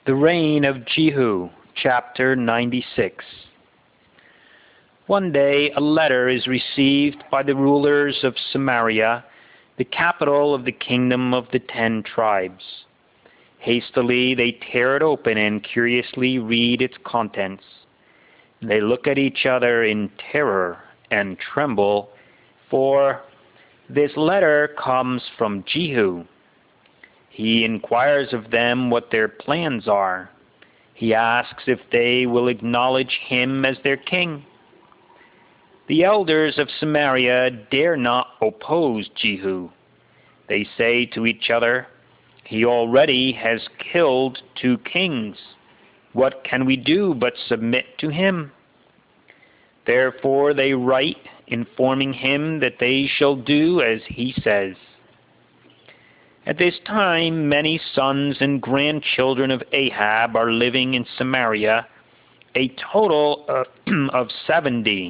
The reign of Jehu, chapter 96. One day a letter is received by the rulers of Samaria, the capital of the kingdom of the 10 tribes. Hastily they tear it open and curiously read its contents. They look at each other in terror and tremble, for this letter comes from Jehu. He inquires of them what their plans are. He asks if they will acknowledge him as their king. The elders of Samaria dare not oppose Jehu. They say to each other, "He already has killed 2 kings. What can we do but submit to him?" Therefore they write, informing him that they shall do as he says. At this time many sons and grandchildren of Ahab are living in Samaria, a total of 70.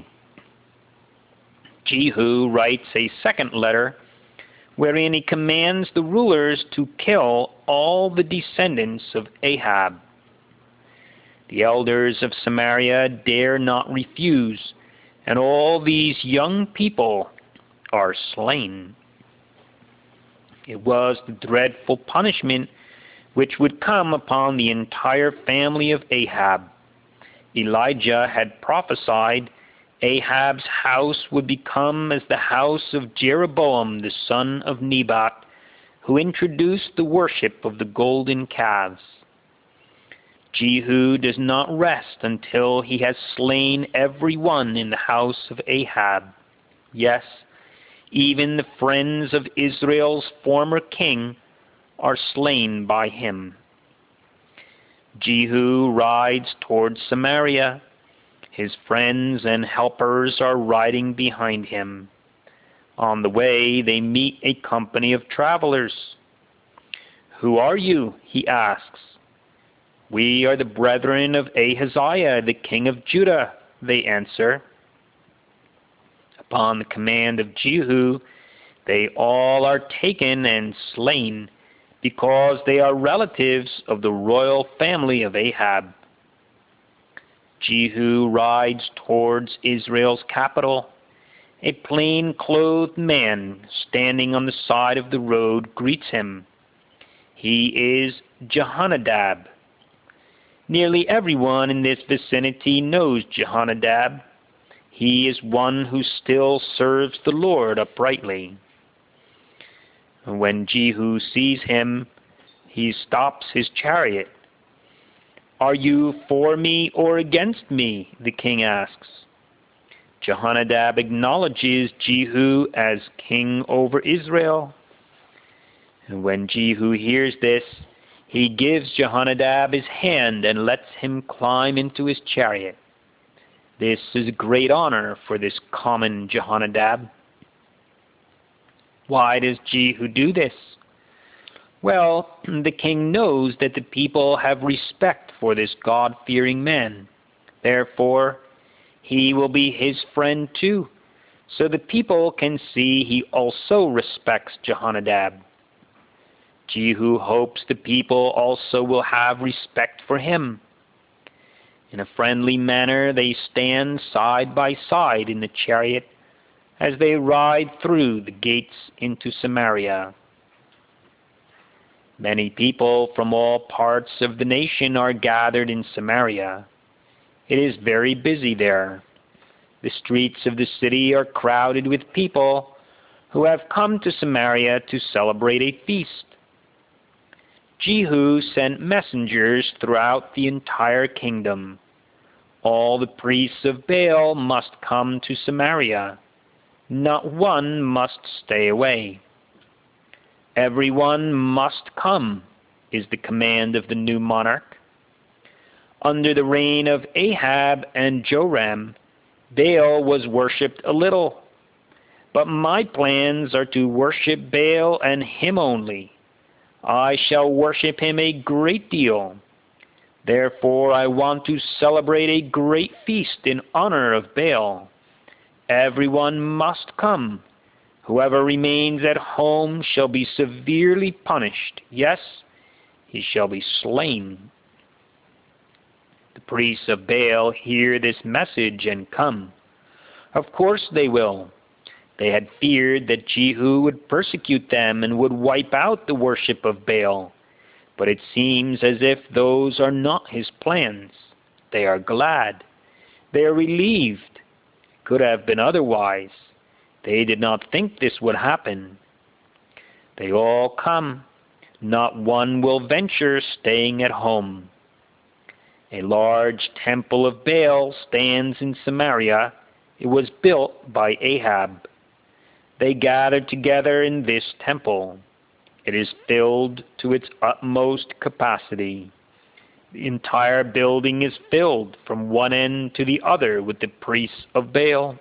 Jehu writes a second letter, wherein he commands the rulers to kill all the descendants of Ahab. The elders of Samaria dare not refuse, and all these young people are slain. It was the dreadful punishment which would come upon the entire family of Ahab. Elijah had prophesied Ahab's house would become as the house of Jeroboam the son of Nebat, who introduced the worship of the golden calves. Jehu does not rest until he has slain every one in the house of Ahab. Yes, even the friends of Israel's former king are slain by him. Jehu rides toward Samaria. His friends and helpers are riding behind him. On the way they meet a company of travelers. "Who are you?" he asks. "We are the brethren of Ahaziah, the king of Judah," they answer. Upon the command of Jehu, they all are taken and slain, because they are relatives of the royal family of Ahab. Jehu rides towards Israel's capital. A plain-clothed man standing on the side of the road greets him. He is Jehonadab. Nearly everyone in this vicinity knows Jehonadab. He is one who still serves the Lord uprightly. When Jehu sees him, he stops his chariot. "Are you for me or against me?" the king asks. Jehonadab acknowledges Jehu as king over Israel. And when Jehu hears this, he gives Jehonadab his hand and lets him climb into his chariot. This is a great honor for this common Jehonadab. Why does Jehu do this? Well, the king knows that the people have respect for this God-fearing man. Therefore, he will be his friend too, so the people can see he also respects Jehonadab. Jehu hopes the people also will have respect for him. In a friendly manner they stand side by side in the chariot as they ride through the gates into Samaria. Many people from all parts of the nation are gathered in Samaria. It is very busy there. The streets of the city are crowded with people who have come to Samaria to celebrate a feast. Jehu sent messengers throughout the entire kingdom. All the priests of Baal must come to Samaria. Not one must stay away. "Everyone must come," is the command of the new monarch. Under the reign of Ahab and Joram, Baal was worshipped a little. But my plans are to worship Baal and him only. I shall worship him a great deal. Therefore I want to celebrate a great feast in honor of Baal. Everyone must come. Whoever remains at home shall be severely punished. Yes, he shall be slain. priests of Baal hear this message and come? Of course they will. They had feared that Jehu would persecute them and would wipe out the worship of Baal. But it seems as if those are not his plans. They are glad. They are relieved. It could have been otherwise. They did not think this would happen. They all come. Not one will venture staying at home. A large temple of Baal stands in Samaria. It was built by Ahab. They gathered together in this temple. It is filled to its utmost capacity. The entire building is filled from one end to the other with the priests of Baal.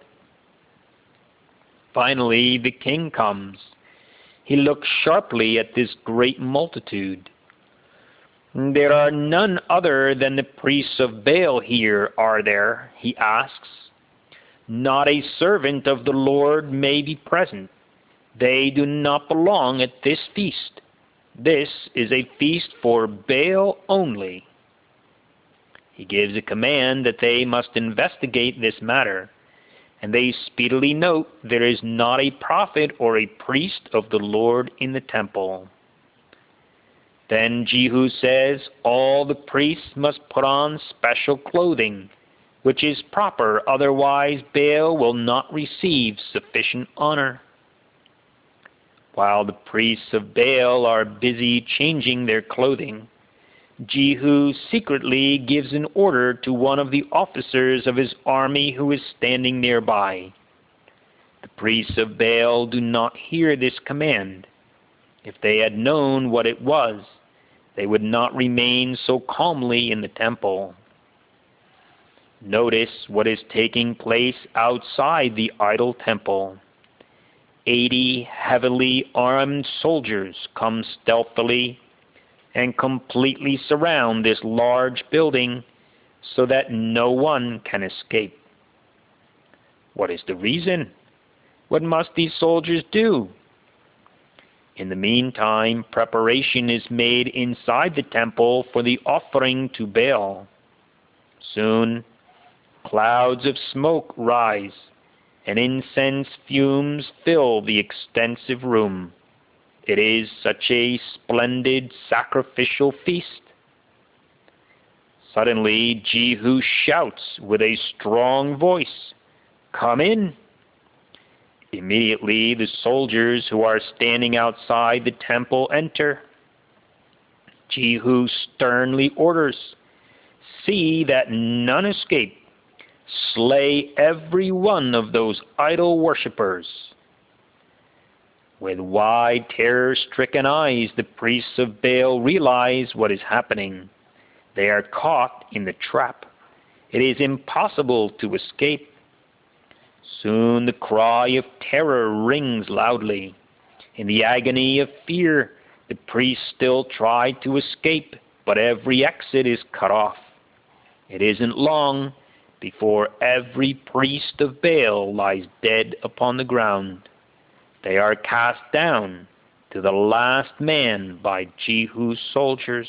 Finally, the king comes. He looks sharply at this great multitude. There are none other than the priests of Baal here, are there? He asks. Not a servant of the Lord may be present. They do not belong at this feast. This is a feast for Baal only. He gives a command that they must investigate this matter, and they speedily note there is not a prophet or a priest of the Lord in the temple. Then Jehu says all the priests must put on special clothing, which is proper, otherwise Baal will not receive sufficient honor. While the priests of Baal are busy changing their clothing, Jehu secretly gives an order to one of the officers of his army who is standing nearby. The priests of Baal do not hear this command. If they had known what it was, they would not remain so calmly in the temple. Notice what is taking place outside the idol temple. 80 heavily armed soldiers come stealthily and completely surround this large building so that no one can escape. What is the reason? What must these soldiers do? In the meantime, preparation is made inside the temple for the offering to Baal. Soon, clouds of smoke rise, and incense fumes fill the extensive room. It is such a splendid sacrificial feast. Suddenly, Jehu shouts with a strong voice, "Come in!" Immediately, the soldiers who are standing outside the temple enter. Jehu sternly orders, "See that none escape. Slay every one of those idol worshippers." With wide, terror-stricken eyes, the priests of Baal realize what is happening. They are caught in the trap. It is impossible to escape. Soon the cry of terror rings loudly. In the agony of fear, the priests still try to escape, but every exit is cut off. It isn't long before every priest of Baal lies dead upon the ground. They are cast down to the last man by Jehu's soldiers.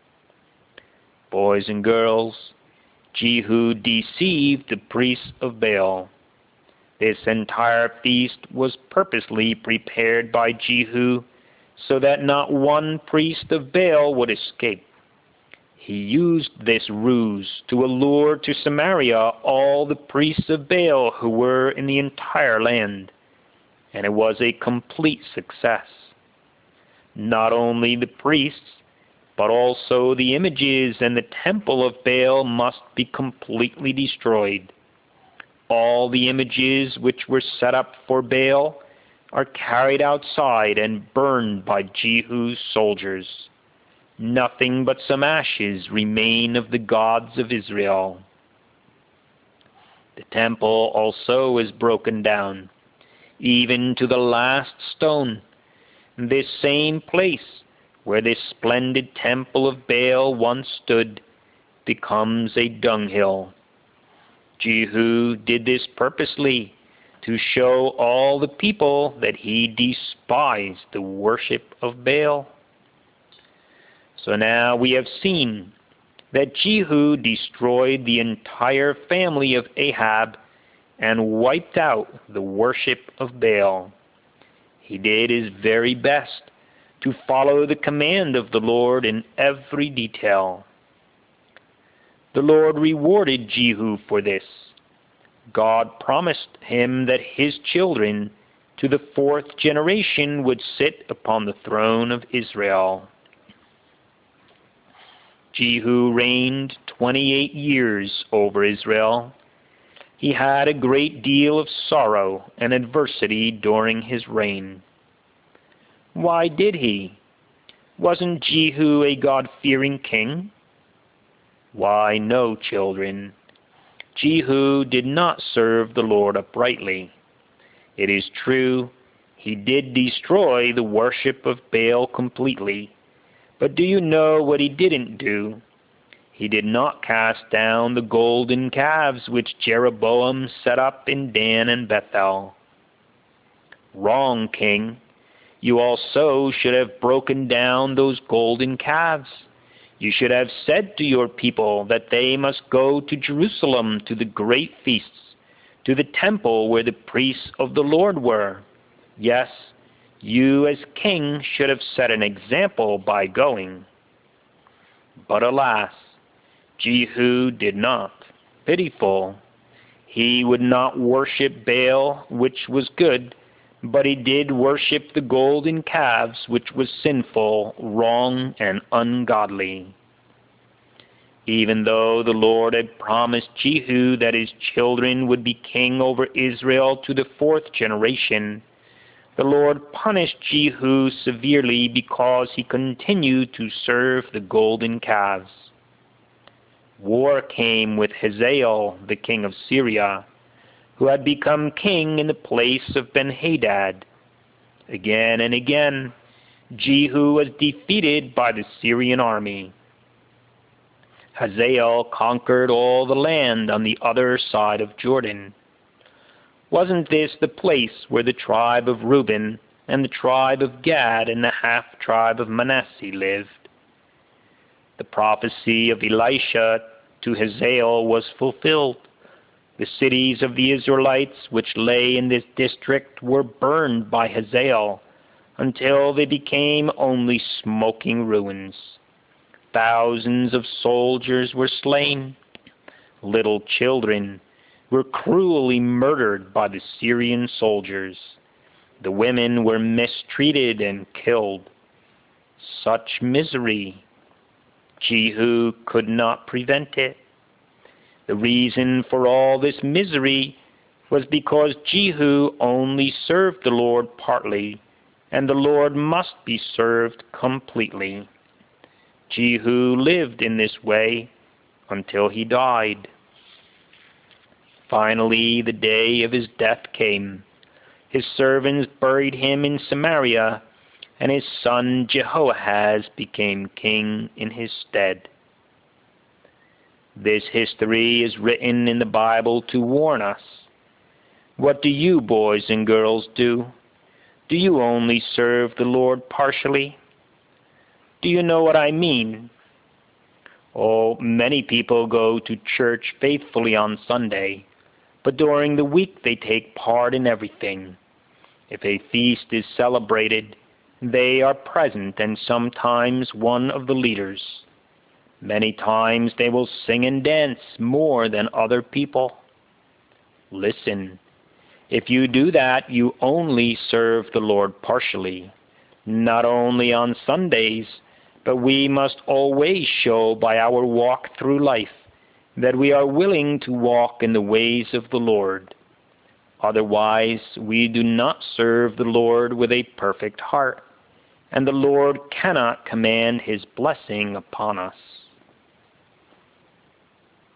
Boys and girls, Jehu deceived the priests of Baal. This entire feast was purposely prepared by Jehu so that not one priest of Baal would escape. He used this ruse to allure to Samaria all the priests of Baal who were in the entire land, and it was a complete success. Not only the priests, but also the images and the temple of Baal must be completely destroyed. All the images which were set up for Baal are carried outside and burned by Jehu's soldiers. Nothing but some ashes remain of the gods of Israel. The temple also is broken down, even to the last stone. This same place where this splendid temple of Baal once stood becomes a dunghill. Jehu did this purposely to show all the people that he despised the worship of Baal. So now we have seen that Jehu destroyed the entire family of Ahab and wiped out the worship of Baal. He did his very best to follow the command of the Lord in every detail. The Lord rewarded Jehu for this. God promised him that his children to the fourth generation would sit upon the throne of Israel. Jehu reigned 28 years over Israel. He had a great deal of sorrow and adversity during his reign. Why did he? Wasn't Jehu a God-fearing king? Why, no, children. Jehu did not serve the Lord uprightly. It is true, he did destroy the worship of Baal completely. But do you know what he didn't do? He did not cast down the golden calves which Jeroboam set up in Dan and Bethel. Wrong, king. You also should have broken down those golden calves. You should have said to your people that they must go to Jerusalem to the great feasts, to the temple where the priests of the Lord were. Yes, you as king should have set an example by going. But alas, Jehu did not. Pitiful. He would not worship Baal, which was good, but he did worship the golden calves, which was sinful, wrong, and ungodly. Even though the Lord had promised Jehu that his children would be king over Israel to the fourth generation, the Lord punished Jehu severely because he continued to serve the golden calves. War came with Hazael, the king of Syria, who had become king in the place of Ben-Hadad. Again and again, Jehu was defeated by the Syrian army. Hazael conquered all the land on the other side of Jordan. Wasn't this the place where the tribe of Reuben and the tribe of Gad and the half-tribe of Manasseh lived? The prophecy of Elisha to Hazael was fulfilled. The cities of the Israelites which lay in this district were burned by Hazael until they became only smoking ruins. Thousands of soldiers were slain. Little children were cruelly murdered by the Syrian soldiers. The women were mistreated and killed. Such misery. Jehu could not prevent it. The reason for all this misery was because Jehu only served the Lord partly, and the Lord must be served completely. Jehu lived in this way until he died. Finally, the day of his death came. His servants buried him in Samaria, and his son Jehoahaz became king in his stead. This history is written in the Bible to warn us. What do you boys and girls do? Do you only serve the Lord partially? Do you know what I mean? Oh, many people go to church faithfully on Sunday, but during the week they take part in everything. If a feast is celebrated, they are present and sometimes one of the leaders. Many times they will sing and dance more than other people. Listen, if you do that, you only serve the Lord partially. Not only on Sundays, but we must always show by our walk through life that we are willing to walk in the ways of the Lord. Otherwise, we do not serve the Lord with a perfect heart, and the Lord cannot command his blessing upon us.